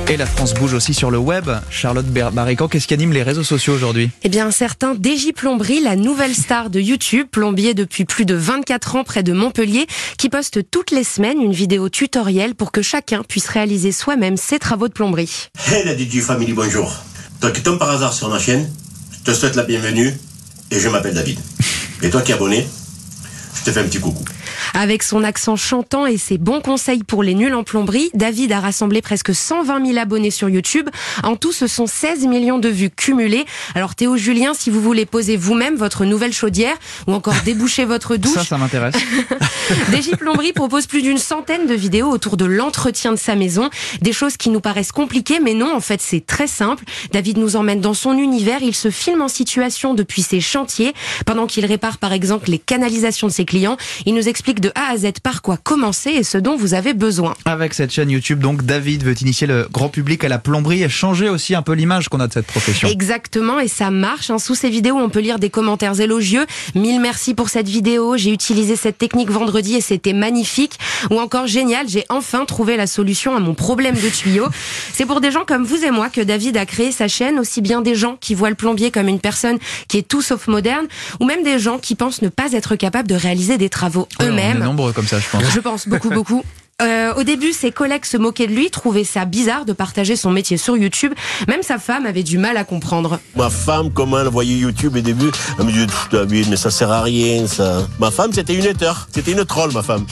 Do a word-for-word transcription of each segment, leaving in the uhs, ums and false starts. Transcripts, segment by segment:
Et la France bouge aussi sur le web. Charlotte Barican, qu'est-ce qui anime les réseaux sociaux aujourd'hui ? Eh bien, un certain D J Plomberie, la nouvelle star de YouTube, plombier depuis plus de vingt-quatre ans près de Montpellier, qui poste toutes les semaines une vidéo tutoriel pour que chacun puisse réaliser soi-même ses travaux de plomberie. Hey la D J Family, bonjour. Toi qui tombes par hasard sur ma chaîne, je te souhaite la bienvenue et je m'appelle David. Et toi qui es abonné, je te fais un petit coucou. Avec son accent chantant et ses bons conseils pour les nuls en plomberie, David a rassemblé presque cent vingt mille abonnés sur YouTube. En tout, ce sont seize millions de vues cumulées. Alors Théo Julien, si vous voulez poser vous-même votre nouvelle chaudière ou encore déboucher votre douche... Ça, ça m'intéresse. D J Plomberie propose plus d'une centaine de vidéos autour de l'entretien de sa maison. Des choses qui nous paraissent compliquées, mais non, en fait, c'est très simple. David nous emmène dans son univers. Il se filme en situation depuis ses chantiers. Pendant qu'il répare, par exemple, les canalisations de ses clients, il nous explique de A à Z par quoi commencer et ce dont vous avez besoin. Avec cette chaîne YouTube, donc, David veut initier le grand public à la plomberie et changer aussi un peu l'image qu'on a de cette profession. Exactement, et ça marche. Sous ces vidéos, on peut lire des commentaires élogieux. Mille merci pour cette vidéo. J'ai utilisé cette technique vendredi et c'était magnifique. Ou encore génial, j'ai enfin trouvé la solution à mon problème de tuyau. C'est pour des gens comme vous et moi que David a créé sa chaîne, aussi bien des gens qui voient le plombier comme une personne qui est tout sauf moderne, ou même des gens qui pensent ne pas être capables de réaliser des travaux Ouais, eux-mêmes. On est nombreux comme ça, je pense. Je pense beaucoup, beaucoup. Euh, au début, ses collègues se moquaient de lui, trouvaient ça bizarre de partager son métier sur YouTube. Même sa femme avait du mal à comprendre. Ma femme, comment elle voyait YouTube au début, elle me dit « David, mais ça sert à rien, ça. » Ma femme, c'était une hater. C'était une troll, ma femme.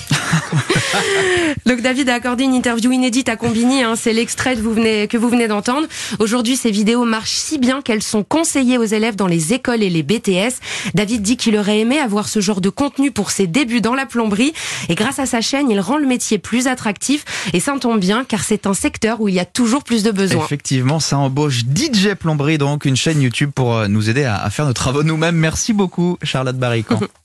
Donc David a accordé une interview inédite à Combini, hein, c'est l'extrait que vous venez, que vous venez d'entendre. Aujourd'hui, ces vidéos marchent si bien qu'elles sont conseillées aux élèves dans les écoles et les B T S. David dit qu'il aurait aimé avoir ce genre de contenu pour ses débuts dans la plomberie. Et grâce à sa chaîne, il rend le métier plus attractif. Et ça tombe bien, car c'est un secteur où il y a toujours plus de besoins. Effectivement, ça embauche D J Plomberie, donc une chaîne YouTube pour nous aider à faire nos travaux nous-mêmes. Merci beaucoup, Charlotte Barican.